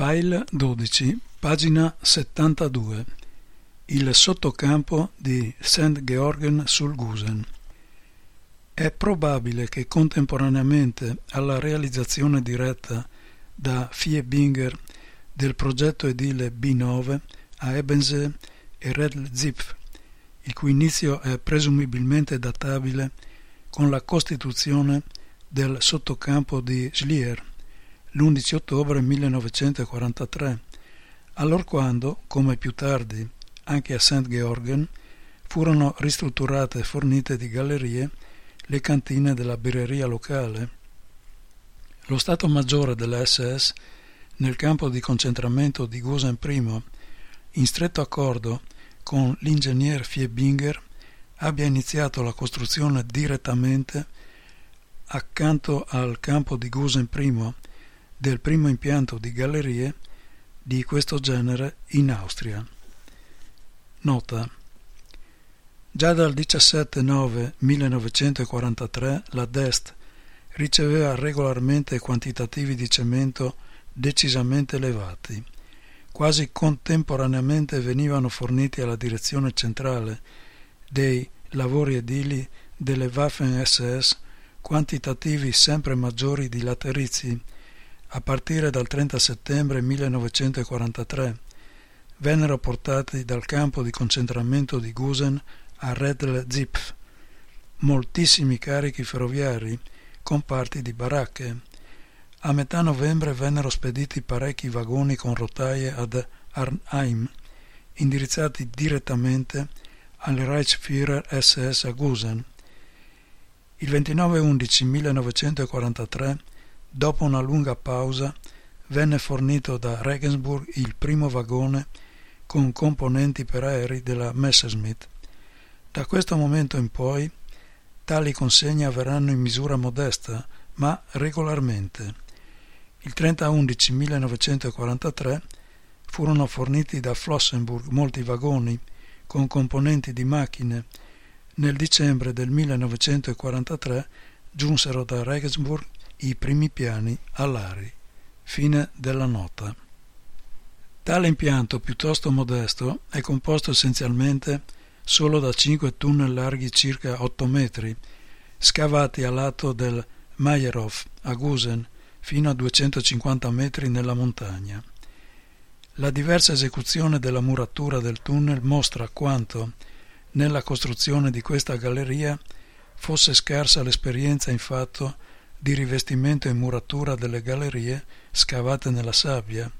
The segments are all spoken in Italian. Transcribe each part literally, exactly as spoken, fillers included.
File dodici, pagina settantadue. Il sottocampo di Sankt Georgen sul Gusen. È probabile che contemporaneamente alla realizzazione diretta da Vierbinger del progetto edile B nove a Ebensee e Redl-Zipf, il cui inizio è presumibilmente databile con la costituzione del sottocampo di Schlier l'undici ottobre millenovecentoquarantatré, allorquando, come più tardi anche a Sankt Georgen, furono ristrutturate e fornite di gallerie le cantine della birreria locale. Lo Stato Maggiore della S S nel campo di concentramento di Gusen I, in stretto accordo con l'ingegner Vierbinger, abbia iniziato la costruzione direttamente accanto al campo di Gusen I del primo impianto di gallerie di questo genere in Austria. Nota: già dal diciassette nove millenovecentoquarantatré la D E S T riceveva regolarmente quantitativi di cemento decisamente elevati. Quasi contemporaneamente venivano forniti alla direzione centrale dei lavori edili delle Waffen S S quantitativi sempre maggiori di laterizi. A partire dal trenta settembre millenovecentoquarantatré vennero portati dal campo di concentramento di Gusen a Redl-Zipf moltissimi carichi ferroviari con parti di baracche. A metà novembre vennero spediti parecchi vagoni con rotaie ad Arnheim, indirizzati direttamente al Reichsführer S S a Gusen. Il ventinove undici millenovecentoquarantatré, dopo una lunga pausa, venne fornito da Regensburg il primo vagone con componenti per aerei della Messerschmitt. Da questo momento in poi, tali consegne avverranno in misura modesta, ma regolarmente. Il trenta undici millenovecentoquarantatré furono forniti da Flossenburg molti vagoni con componenti di macchine. Nel dicembre del millenovecentoquarantatré giunsero da Regensburg i primi piani alari. Fine della nota. Tale impianto piuttosto modesto è composto essenzialmente solo da cinque tunnel larghi circa otto metri, scavati a lato del Meyerhof a Gusen fino a duecentocinquanta metri nella montagna. La diversa esecuzione della muratura del tunnel mostra quanto, nella costruzione di questa galleria, fosse scarsa l'esperienza in fatto di rivestimento e muratura delle gallerie scavate nella sabbia.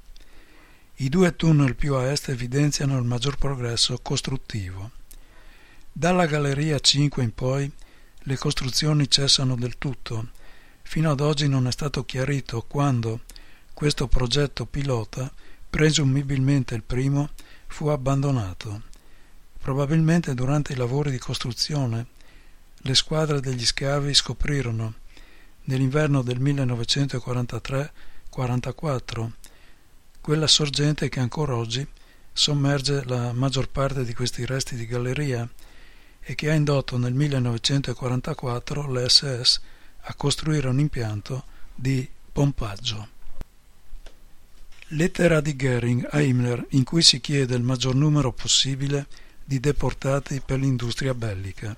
I due tunnel più a est evidenziano il maggior progresso costruttivo. Dalla galleria cinque in poi le costruzioni cessano del tutto. Fino ad oggi non è stato chiarito quando questo progetto pilota, presumibilmente il primo, fu abbandonato. Probabilmente durante i lavori di costruzione le squadre degli scavi scoprirono nell'inverno del millenovecentoquarantatré quarantaquattro quella sorgente che ancora oggi sommerge la maggior parte di questi resti di galleria e che ha indotto nel millenovecentoquarantaquattro le S S a costruire un impianto di pompaggio. Lettera di Göring a Himmler in cui si chiede il maggior numero possibile di deportati per l'industria bellica.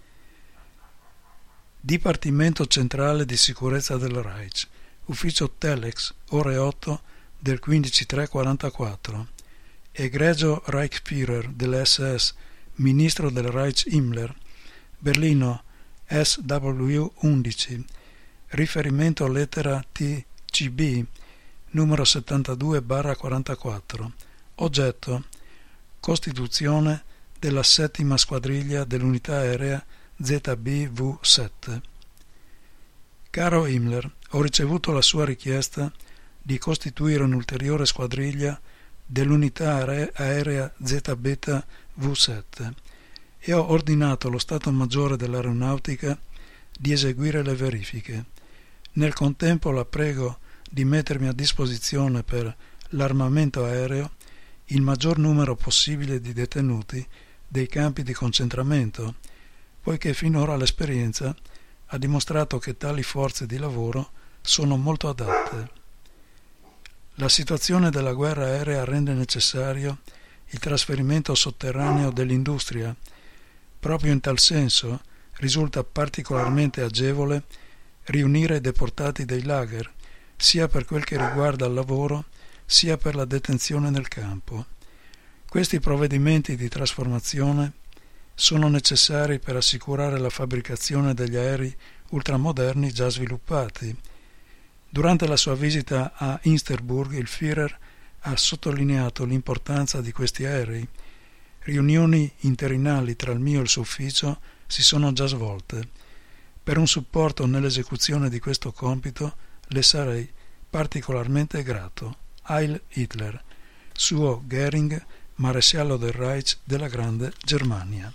Dipartimento Centrale di Sicurezza del Reich, Ufficio Telex, ore otto del quindici tre quarantaquattro. Egregio Reichsführer delle S S, Ministro del Reich Himmler, Berlino S W undici, riferimento lettera T C B, numero settantadue quarantaquattro, oggetto Costituzione della settima squadriglia dell'unità aerea Z B V sette. Caro Himmler, ho ricevuto la sua richiesta di costituire un'ulteriore squadriglia dell'unità aerea Z Beta V sette e ho ordinato allo Stato Maggiore dell'Aeronautica di eseguire le verifiche. Nel contempo la prego di mettermi a disposizione per l'armamento aereo il maggior numero possibile di detenuti dei campi di concentramento, poiché finora l'esperienza ha dimostrato che tali forze di lavoro sono molto adatte. La situazione della guerra aerea rende necessario il trasferimento sotterraneo dell'industria. Proprio in tal senso risulta particolarmente agevole riunire i deportati dei lager, sia per quel che riguarda il lavoro, sia per la detenzione nel campo. Questi provvedimenti di trasformazione sono necessari per assicurare la fabbricazione degli aerei ultramoderni già sviluppati. Durante la sua visita a Insterburg il Führer ha sottolineato l'importanza di questi aerei. Riunioni interinali tra il mio e il suo ufficio si sono già svolte. Per un supporto nell'esecuzione di questo compito le sarei particolarmente grato. Heil Hitler, suo Goering, maresciallo del Reich della Grande Germania.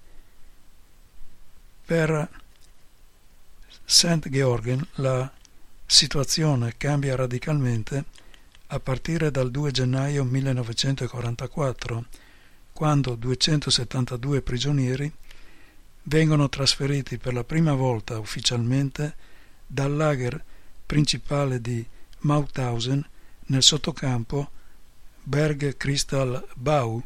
Per Sankt Georgen la situazione cambia radicalmente a partire dal due gennaio millenovecentoquarantaquattro, quando duecentosettantadue prigionieri vengono trasferiti per la prima volta ufficialmente dal lager principale di Mauthausen nel sottocampo Bergkristallbau.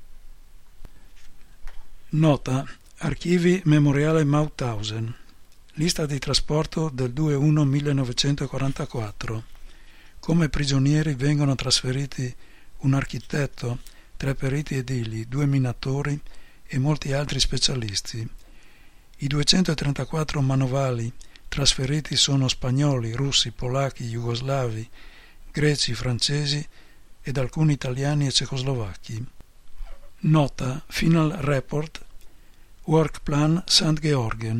Nota: Archivi Memoriale Mauthausen. Lista di trasporto del due uno millenovecentoquarantaquattro. Come prigionieri vengono trasferiti un architetto, tre periti edili, due minatori e molti altri specialisti. I duecentotrentaquattro manovali trasferiti sono spagnoli, russi, polacchi, jugoslavi, greci, francesi ed alcuni italiani e cecoslovacchi. Nota: Final Report, Work Plan Sankt Georgen.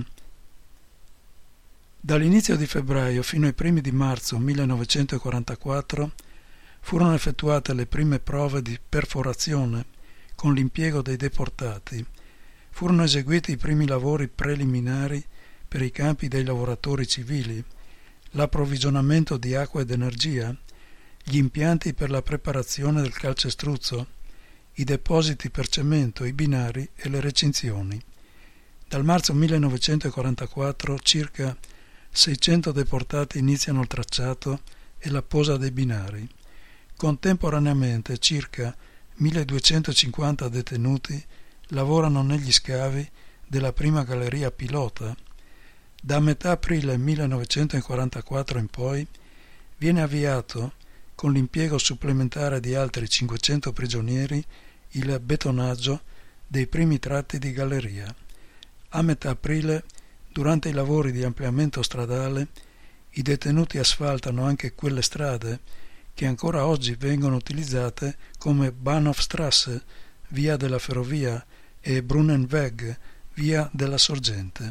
Dall'inizio di febbraio fino ai primi di marzo millenovecentoquarantaquattro furono effettuate le prime prove di perforazione con l'impiego dei deportati. Furono eseguiti i primi lavori preliminari per i campi dei lavoratori civili, l'approvvigionamento di acqua ed energia, gli impianti per la preparazione del calcestruzzo, i depositi per cemento, i binari e le recinzioni. Dal marzo millenovecentoquarantaquattro circa seicento deportati iniziano il tracciato e la posa dei binari. Contemporaneamente circa milleduecentocinquanta detenuti lavorano negli scavi della prima galleria pilota. Da metà aprile millenovecentoquarantaquattro in poi viene avviato, con l'impiego supplementare di altri cinquecento prigionieri, il betonaggio dei primi tratti di galleria. A metà aprile, durante i lavori di ampliamento stradale, i detenuti asfaltano anche quelle strade che ancora oggi vengono utilizzate come Bahnhofstrasse, via della ferrovia, e Brunnenweg, via della sorgente.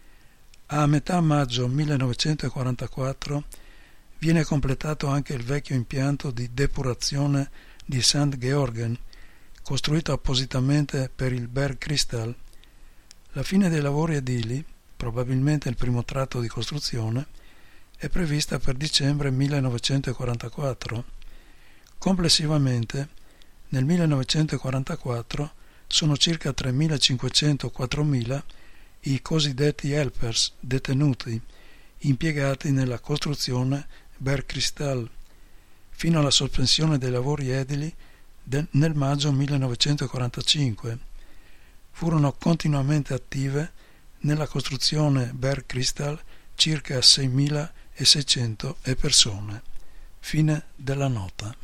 A metà maggio millenovecentoquarantaquattro viene completato anche il vecchio impianto di depurazione di Sankt Georgen, costruito appositamente per il Bergkristall. La fine dei lavori edili, probabilmente il primo tratto di costruzione, è prevista per dicembre millenovecentoquarantaquattro. Complessivamente, nel millenovecentoquarantaquattro sono circa tremilacinquecento-quattromila i cosiddetti helpers detenuti, impiegati nella costruzione Bergkristall, fino alla sospensione dei lavori edili de- nel maggio millenovecentoquarantacinque. Furono continuamente attive nella costruzione Bergkristall circa seimilaseicento persone. Fine della nota.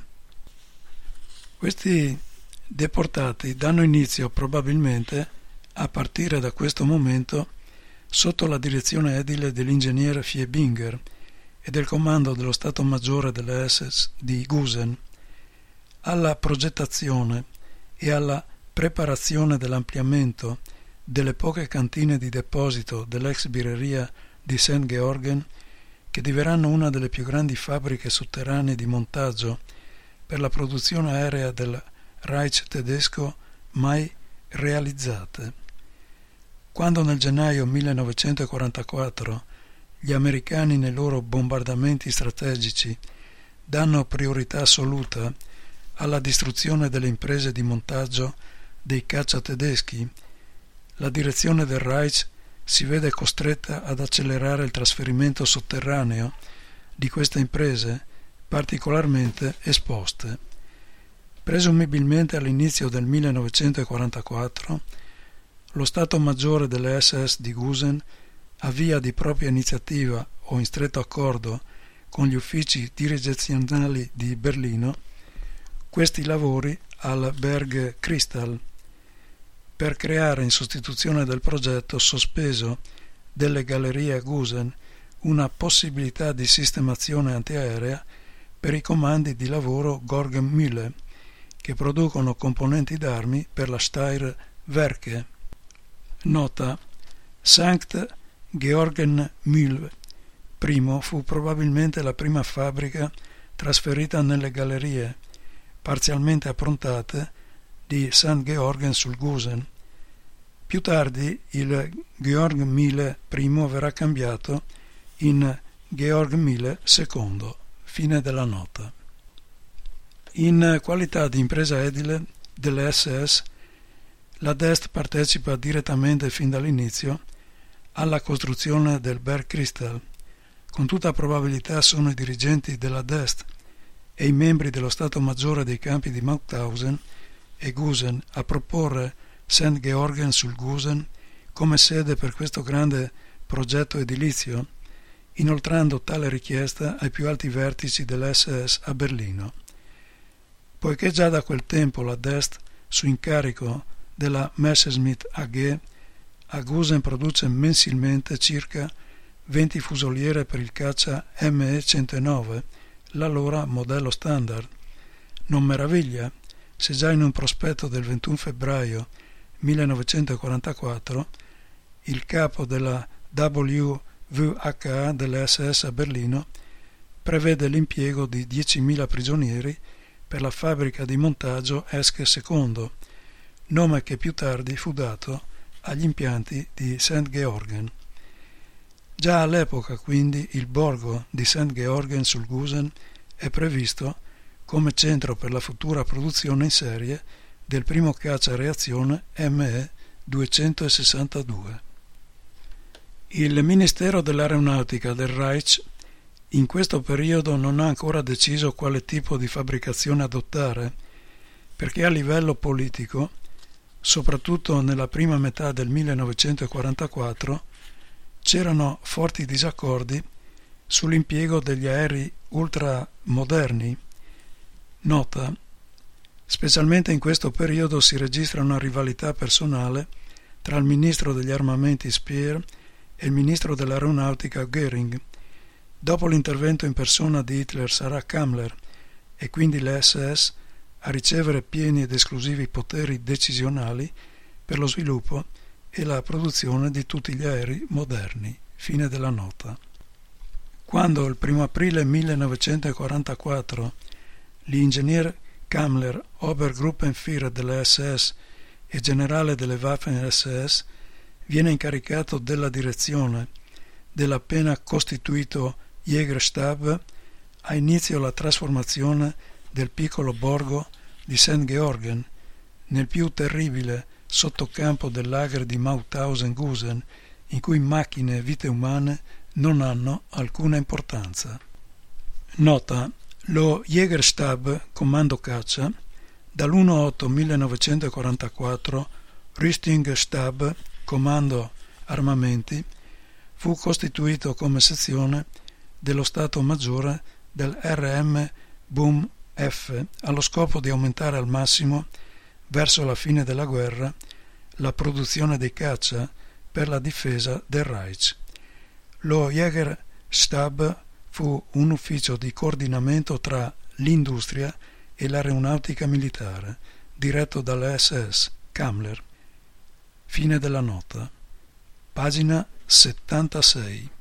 Questi deportati danno inizio probabilmente, a partire da questo momento, sotto la direzione edile dell'ingegnere Fiebinger e del comando dello Stato Maggiore delle S S di Gusen, alla progettazione e alla preparazione dell'ampliamento delle poche cantine di deposito dell'ex birreria di Sankt Georgen, che diverranno una delle più grandi fabbriche sotterranee di montaggio per la produzione aerea del Reich tedesco mai realizzate. Quando nel gennaio millenovecentoquarantaquattro gli americani nei loro bombardamenti strategici danno priorità assoluta alla distruzione delle imprese di montaggio dei caccia tedeschi, la direzione del Reich si vede costretta ad accelerare il trasferimento sotterraneo di queste imprese particolarmente esposte. Presumibilmente all'inizio del millenovecentoquarantaquattro, lo Stato Maggiore delle S S di Gusen avvia di propria iniziativa o in stretto accordo con gli uffici direzionali di Berlino questi lavori al Berg Kristall per creare in sostituzione del progetto sospeso delle gallerie a Gusen una possibilità di sistemazione antiaerea per i comandi di lavoro Georg Müller che producono componenti d'armi per la Steyr Werke. Nota: Sankt Georgen Mühl I fu probabilmente la prima fabbrica trasferita nelle gallerie, parzialmente approntate, di Sankt Georgen sul Gusen. Più tardi il Georg Müller I verrà cambiato in Georg Müller secondo. Fine della nota. In qualità di impresa edile delle S S, la D E S T partecipa direttamente fin dall'inizio alla costruzione del Berg Kristall. Con tutta probabilità sono i dirigenti della D E S T e i membri dello Stato Maggiore dei campi di Mauthausen e Gusen a proporre Sankt Georgen sul Gusen come sede per questo grande progetto edilizio, inoltrando tale richiesta ai più alti vertici dell'S S a Berlino. Poiché già da quel tempo la D E S T, su incarico della Messerschmitt A G, a Gusen produce mensilmente circa venti fusoliere per il caccia M E centonove, l'allora modello standard. Non meraviglia se già in un prospetto del ventuno febbraio millenovecentoquarantaquattro il capo della W V H A delle S S a Berlino prevede l'impiego di diecimila prigionieri per la fabbrica di montaggio Esch secondo, nome che più tardi fu dato agli impianti di Sankt Georgen. Già all'epoca, quindi, il borgo di Sankt Georgen sul Gusen è previsto come centro per la futura produzione in serie del primo caccia a reazione M E duecentosessantadue. Il Ministero dell'Aeronautica del Reich in questo periodo non ha ancora deciso quale tipo di fabbricazione adottare, perché a livello politico, soprattutto nella prima metà del millenovecentoquarantaquattro, c'erano forti disaccordi sull'impiego degli aerei ultramoderni. Nota: specialmente in questo periodo si registra una rivalità personale tra il ministro degli armamenti Speer e il ministro dell'aeronautica Göring. Dopo l'intervento in persona di Hitler sarà Kammler e quindi le S S a ricevere pieni ed esclusivi poteri decisionali per lo sviluppo e la produzione di tutti gli aerei moderni. Fine della nota. Quando il primo aprile millenovecentoquarantaquattro l'ingegner Kammler, Obergruppenführer delle S S e generale delle Waffen S S, viene incaricato della direzione dell'appena costituito Jägerstab, ha inizio la trasformazione del piccolo borgo di Sankt Georgen nel più terribile sottocampo del lager di Mauthausen-Gusen, in cui macchine e vite umane non hanno alcuna importanza. Nota: lo Jägerstab, comando caccia, dall'primo ottobre millenovecentoquarantaquattro Rüstungsstab, comando armamenti, fu costituito come sezione dello Stato Maggiore del R M Bum F allo scopo di aumentare al massimo, verso la fine della guerra, la produzione dei caccia per la difesa del Reich. Lo Jägerstab fu un ufficio di coordinamento tra l'industria e l'aeronautica militare, diretto dalla S S Kammler. Fine della nota. Pagina settantasei.